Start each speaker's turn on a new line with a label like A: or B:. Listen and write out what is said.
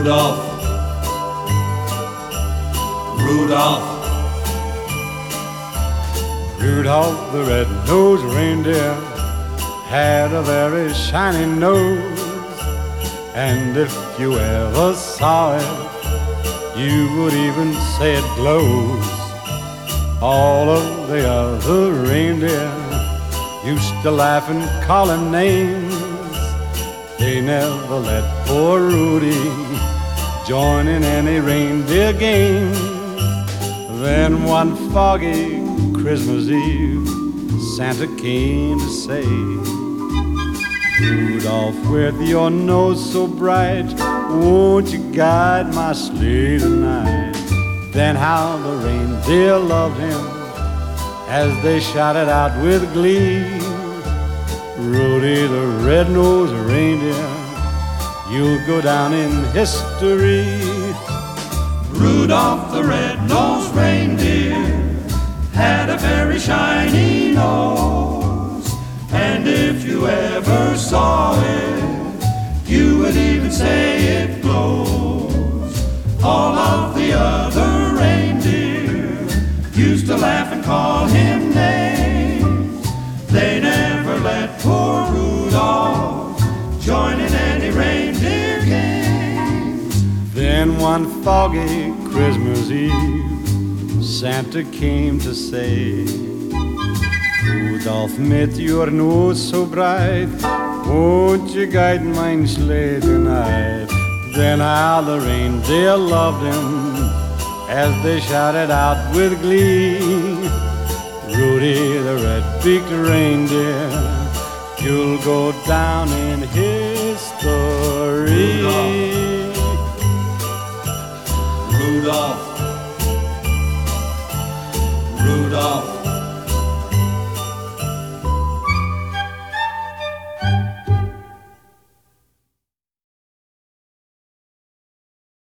A: Rudolph, Rudolph,
B: Rudolph the red-nosed reindeer had a very shiny nose, and if you ever saw it, you would even say it glows. All of the other reindeer used to laugh and call him names. They never let poor Rudy join in any reindeer games. Then one foggy Christmas Eve, Santa came to say, Rudolph, with your nose so bright, won't you guide my sleigh tonight? Then how the reindeer loved him as they shouted out with glee, Rudy the red-nosed reindeer, you'll go down in history.
A: Rudolph the red-nosed reindeer had a very shiny nose, and if you ever saw it, you would even say it glows. All of the other reindeer used to laugh and call him names. They never let poor Rudolph join in any reindeer games.
B: Then one foggy Christmas Eve, Santa came to say, Rudolph, mit your nose so bright, won't you guide my sleigh tonight? Then how the reindeer loved him as they shouted out with glee, Rudy the red-beaked reindeer, you'll go down in history.
A: Rudolph, Rudolph,